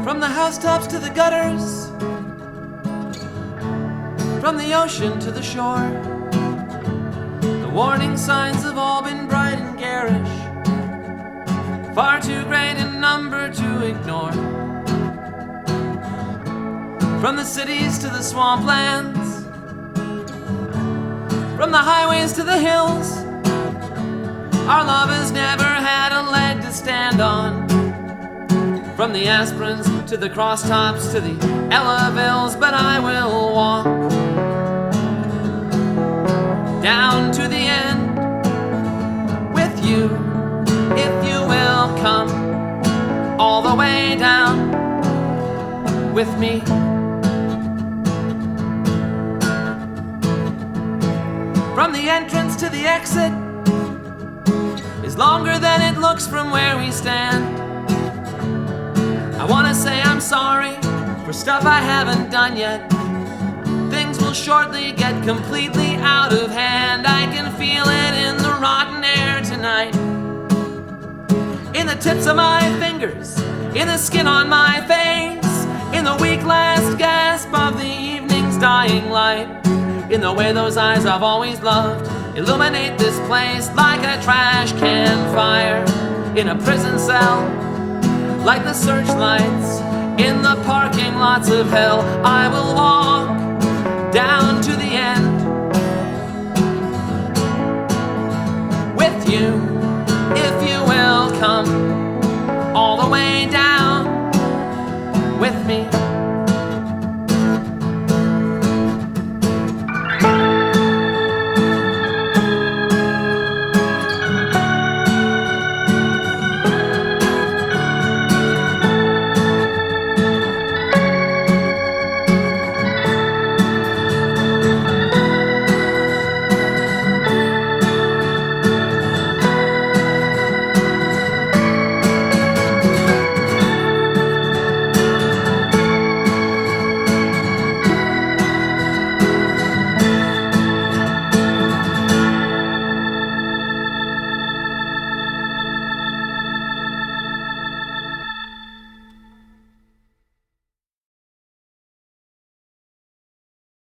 From the housetops to the gutters, from the ocean to the shore, the warning signs have all been bright and garish, far too great in number to ignore. From the cities to the swamplands, from the highways to the hills, our love has never had a leg to stand on. From the aspirins to the crosstops to the Ellavilles, but I will walk down to the end with you, if you will come all the way down with me. From the entrance to the exit is longer than it looks from where we stand. I wanna say I'm sorry for stuff I haven't done yet. Things will shortly get completely out of hand. I can feel it in the rotten air tonight, in the tips of my fingers, in the skin on my face, in the weak last gasp of the evening's dying light, in the way those eyes I've always loved illuminate this place like a trash can fire in a prison cell, like the searchlights in the parking lots of hell. I will walk down to the end with you, if you will come